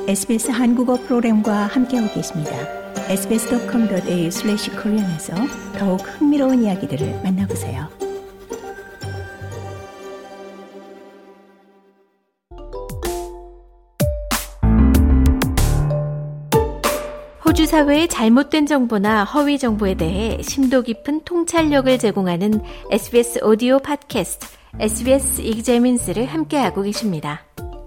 SBS 한국어 프로그램과 함께하고 계십니다. sbs.com.au/korean에서 더욱 흥미로운 이야기들을 만나보세요. 호주 사회의 잘못된 정보나 허위 정보에 대해 심도 깊은 통찰력을 제공하는 SBS 오디오 팟캐스트 SBS Examines를 함께하고 계십니다.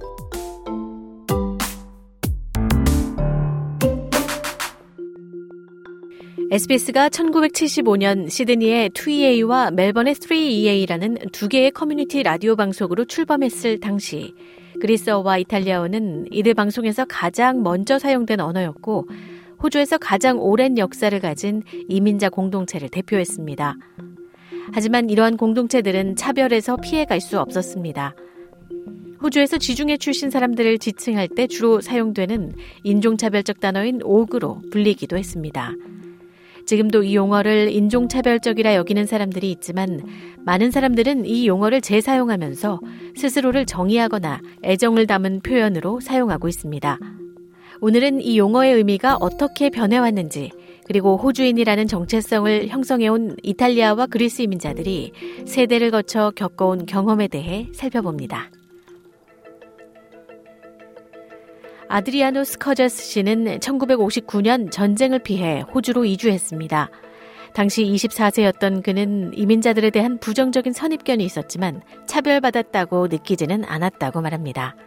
SBS가 1975년 시드니의 2EA와 멜번의 3EA라는 두 개의 커뮤니티 라디오 방송으로 출범했을 당시 그리스어와 이탈리아어는 이들 방송에서 가장 먼저 사용된 언어였고 호주에서 가장 오랜 역사를 가진 이민자 공동체를 대표했습니다. 하지만 이러한 공동체들은 차별에서 피해갈 수 없었습니다. 호주에서 지중해 출신 사람들을 지칭할 때 주로 사용되는 인종차별적 단어인 오그로 불리기도 했습니다. 지금도 이 용어를 인종차별적이라 여기는 사람들이 있지만 많은 사람들은 이 용어를 재사용하면서 스스로를 정의하거나 애정을 담은 표현으로 사용하고 있습니다. 오늘은 이 용어의 의미가 어떻게 변해왔는지 그리고 호주인이라는 정체성을 형성해온 이탈리아와 그리스 이민자들이 세대를 거쳐 겪어온 경험에 대해 살펴봅니다. 아드리아노 스커저스 씨는 1959년 전쟁을 피해 호주로 이주했습니다. 당시 24세였던 그는 이민자들에 대한 부정적인 선입견이 있었지만 차별받았다고 느끼지는 않았다고 말합니다.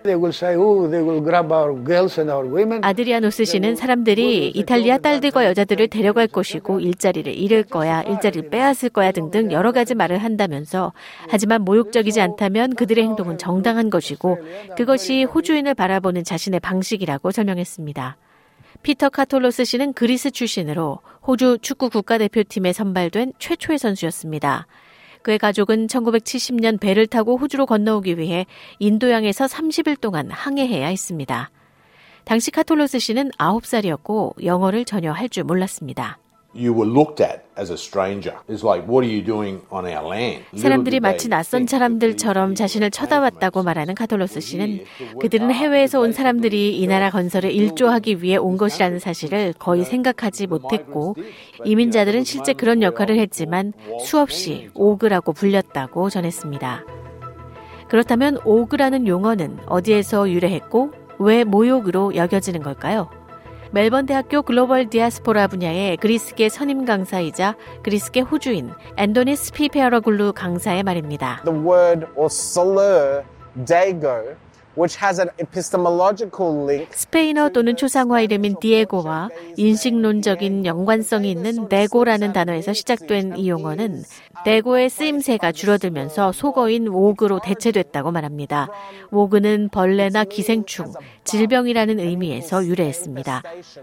아드리아노스 씨는 사람들이 이탈리아 딸들과 여자들을 데려갈 것이고 일자리를 잃을 거야, 일자리를 빼앗을 거야 등등 여러 가지 말을 한다면서 하지만 모욕적이지 않다면 그들의 행동은 정당한 것이고 그것이 호주인을 바라보는 자신의 방식이라고 설명했습니다. 피터 카톨로스 씨는 그리스 출신으로 호주 축구 국가대표팀에 선발된 최초의 선수였습니다. 그의 가족은 1970년 배를 타고 호주로 건너오기 위해 인도양에서 30일 동안 항해해야 했습니다. 당시 카톨로스 씨는 9살이었고 영어를 전혀 할 줄 몰랐습니다. You were looked at as a stranger. It's like, what are you doing on our land? 사람들이 마치 낯선 사람들처럼 자신을 쳐다봤다고 말하는 카톨로스 씨는 그들은 해외에서 온 사람들이 이 나라 건설에 일조하기 위해 온 것이라는 사실을 거의 생각하지 못했고 이민자들은 실제 그런 역할을 했지만 수없이 오그라고 불렸다고 전했습니다. 그렇다면 오그라는 용어는 어디에서 유래했고 왜 모욕으로 여겨지는 걸까요? 멜번 대학교 글로벌 디아스포라 분야의 그리스계 선임 강사이자 그리스계 호주인 앤도니스 피페어러글루 강사의 말입니다. The word or slur, dago, which has an epistemological link. 스페인어 또는 초상화 이름인 디에고와 인식론적인 연관성이 있는 데고라는 단어에서 시작된 이 용어는 데고의 쓰임새가 줄어들면서 속어인 오그로 대체됐다고 말합니다. 오그는 벌레나 기생충, 질병이라는 의미에서 유래했습니다.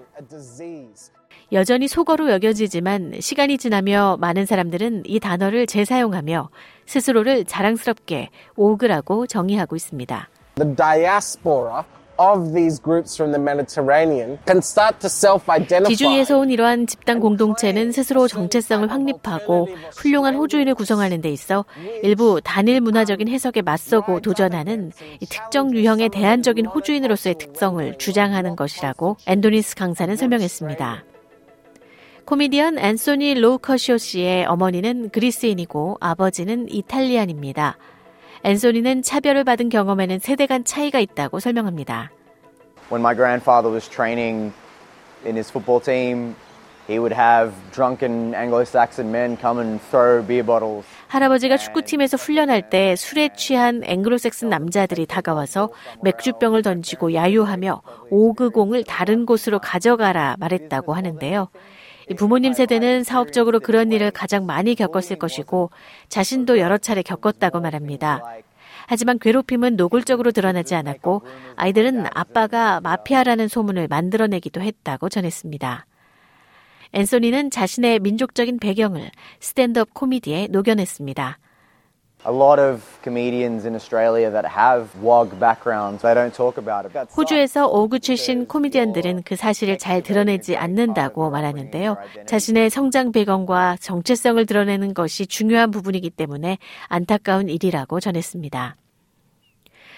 여전히 속어로 여겨지지만 시간이 지나며 많은 사람들은 이 단어를 재사용하며 스스로를 자랑스럽게 오그라고 정의하고 있습니다. The diaspora of these groups from the Mediterranean can start to self-identify. 지중해에서 온 이러한 집단 공동체는 스스로 정체성을 확립하고 훌륭한 호주인을 구성하는 데 있어 일부 단일 문화적인 해석에 맞서고 도전하는 이 특정 유형의 대안적인 호주인으로서의 특성을 주장하는 것이라고 앤도니스 강사는 설명했습니다. 코미디언 앤소니 로우커시오 씨의 어머니는 그리스인이고 아버지는 이탈리안입니다. 앤소니는 차별을 받은 경험에는 세대 간 차이가 있다고 설명합니다. When my grandfather was training in his football team, he would have drunken Anglo-Saxon men come and throw beer bottles. 할아버지가 축구팀에서 훈련할 때 술에 취한 앵글로색슨 남자들이 다가와서 맥주병을 던지고 야유하며 오그공을 다른 곳으로 가져가라 말했다고 하는데요. 부모님 세대는 사업적으로 그런 일을 가장 많이 겪었을 것이고 자신도 여러 차례 겪었다고 말합니다. 하지만 괴롭힘은 노골적으로 드러나지 않았고 아이들은 아빠가 마피아라는 소문을 만들어내기도 했다고 전했습니다. 앤소니는 자신의 민족적인 배경을 스탠드업 코미디에 녹여냈습니다. A lot of comedians in Australia that have WOG backgrounds, they don't talk about it. 호주에서 오그 출신 코미디언들은 그 사실을 잘 드러내지 않는다고 말하는데요. 자신의 성장 배경과 정체성을 드러내는 것이 중요한 부분이기 때문에 안타까운 일이라고 전했습니다.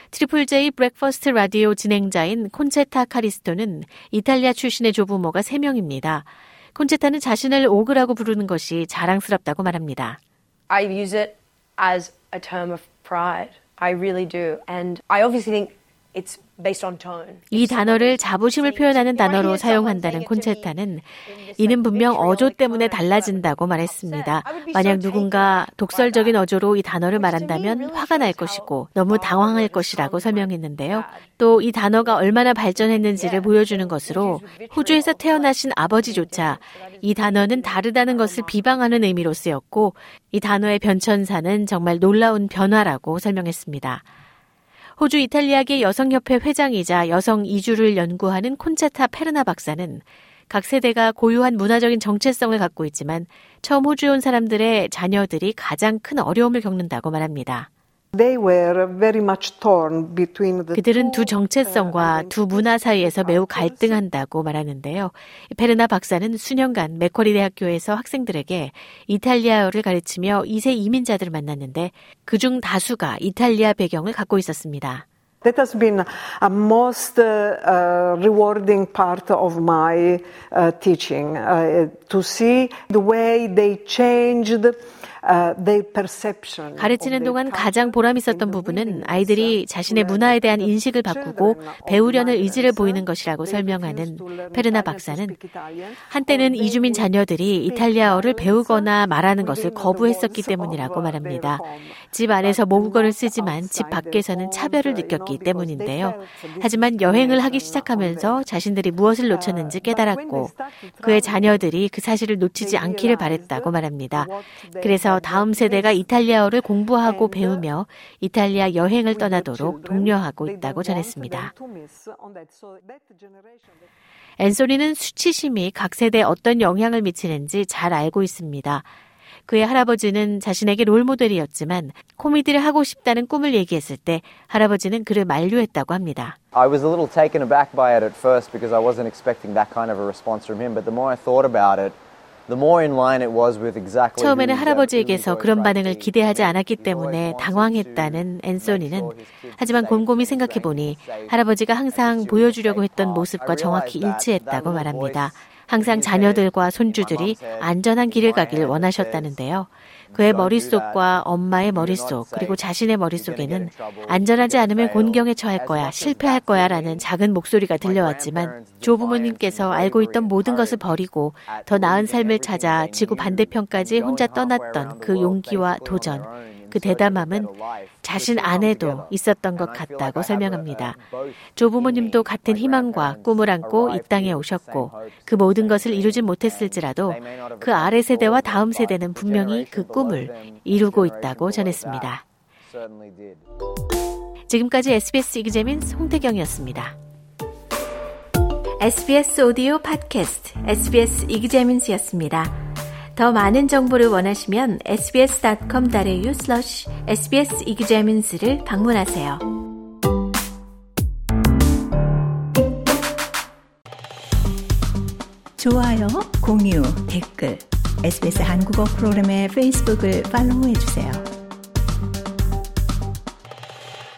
트리플 J 브렉퍼스트 라디오 진행자인 콘체타 카리스토는 이탈리아 출신의 조부모가 3명입니다. 콘체타는 자신을 오그라고 부르는 것이 자랑스럽다고 말합니다. I use it as a term of pride. I really do. And I obviously think it's based on tone. 이 단어를 자부심을 표현하는 단어로 사용한다는 콘체타는 이는 분명 어조 때문에 달라진다고 말했습니다. 만약 누군가 독설적인 어조로 이 단어를 말한다면 화가 날 것이고 너무 당황할 것이라고 설명했는데요. 또 이 단어가 얼마나 발전했는지를 보여주는 것으로 호주에서 태어나신 아버지조차 이 단어는 다르다는 것을 비방하는 의미로 쓰였고 이 단어의 변천사는 정말 놀라운 변화라고 설명했습니다. 호주 이탈리아계 여성협회 회장이자 여성 이주를 연구하는 콘체타 페르나 박사는 각 세대가 고유한 문화적인 정체성을 갖고 있지만 처음 호주에 온 사람들의 자녀들이 가장 큰 어려움을 겪는다고 말합니다. 그들은 두 정체성과 두 문화 사이에서 매우 갈등한다고 말하는데요. 페르나 박사는 수년간 맥쿼리 대학교에서 학생들에게 이탈리아어를 가르치며 2세 이민자들을 만났는데 그중 다수가 이탈리아 배경을 갖고 있었습니다. That has been a most rewarding part of my teaching, to see the way they changed their perception. 가르치는 동안 가장 보람 있었던 부분은 아이들이 자신의 문화에 대한 인식을 바꾸고 배우려는 의지를 보이는 것이라고 설명하는 페르나 박사는 한때는 이주민 자녀들이 이탈리아어를 배우거나 말하는 것을 거부했었기 때문이라고 말합니다. 집 안에서 모국어를 쓰지만 집 밖에서는 차별을 느꼈기 때문인데요. 하지만 여행을 하기 시작하면서 자신들이 무엇을 놓쳤는지 깨달았고 그의 자녀들이 그 사실을 놓치지 않기를 바랬다고 말합니다. 그래서 다음 세대가 이탈리아어를 공부하고 배우며 이탈리아 여행을 떠나도록 독려하고 있다고 전했습니다. 앤소니는 수치심이 각 세대에 어떤 영향을 미치는지 잘 알고 있습니다. 그의 할아버지는 자신에게 롤모델이었지만 코미디를 하고 싶다는 꿈을 얘기했을 때 할아버지는 그를 만류했다고 합니다. I was a little taken aback by it at first because I wasn't expecting that kind of a response from him. But the more I thought about it, the more in line it was with exactly. 처음에는 할아버지에게서 그런 반응을 기대하지 않았기 때문에 당황했다는 앤소니는 하지만 곰곰이 생각해보니 할아버지가 항상 보여주려고 했던 모습과 정확히 일치했다고 말합니다. 항상 자녀들과 손주들이 안전한 길을 가길 원하셨다는데요. 그의 머릿속과 엄마의 머릿속 그리고 자신의 머릿속에는 안전하지 않으면 곤경에 처할 거야, 실패할 거야 라는 작은 목소리가 들려왔지만 조부모님께서 알고 있던 모든 것을 버리고 더 나은 삶을 찾아 지구 반대편까지 혼자 떠났던 그 용기와 도전, 그 대담함은 자신 안에도 있었던 것 같다고 설명합니다. 조부모님도 같은 희망과 꿈을 안고 이 땅에 오셨고 그 모든 것을 이루진 못했을지라도 그 아래 세대와 다음 세대는 분명히 그 꿈을 이루고 있다고 전했습니다. 지금까지 SBS 이그제민스 홍태경이었습니다. SBS 오디오 팟캐스트 SBS 이그제민스였습니다. 더 많은 정보를 원하시면 sbs.com.au/sbs이그제민스를 방문하세요. 좋아요, 공유, 댓글, SBS 한국어 프로그램의 페이스북을 팔로우해주세요.